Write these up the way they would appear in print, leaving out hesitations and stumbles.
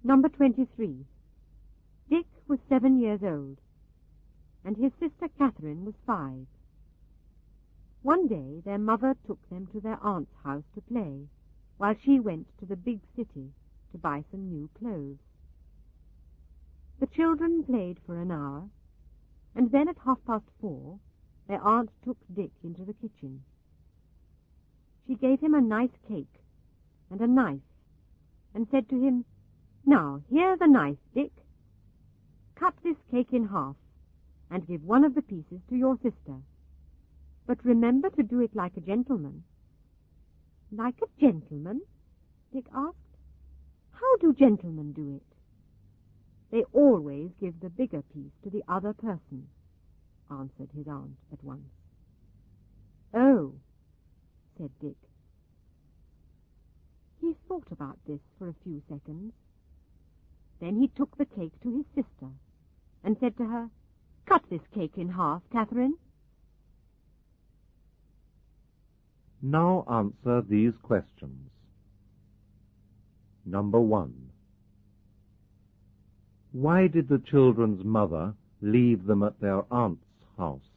Number 23. Dick was 7 years old, and his sister Catherine was 5. One day their mother took them to their aunt's house to play, while she went to the big city to buy some new clothes. The children played for an hour, and then at 4:30 their aunt took Dick into the kitchen. She gave him a nice cake and a knife, and said to him, "Now, here's a knife, Dick. Cut this cake in half, and give one of the pieces to your sister. But remember to do it like a gentleman." "Like a gentleman?" Dick asked. "How do gentlemen do it?" "They always give the bigger piece to the other person," answered his aunt at once. "Oh," said Dick. He thought about this for a few seconds. Then he took the cake to his sister and said to her, "Cut this cake in half, Catherine." Now answer these questions. Number 1. Why did the children's mother leave them at their aunt's house?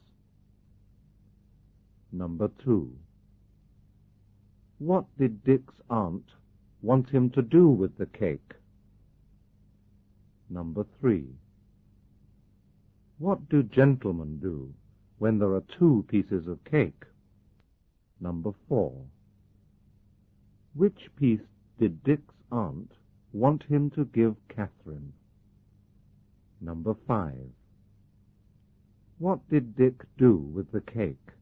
Number 2. What did Dick's aunt want him to do with the cake? Number 3. What do gentlemen do when there are 2 pieces of cake? Number 4. Which piece did Dick's aunt want him to give Catherine? Number 5. What did Dick do with the cake?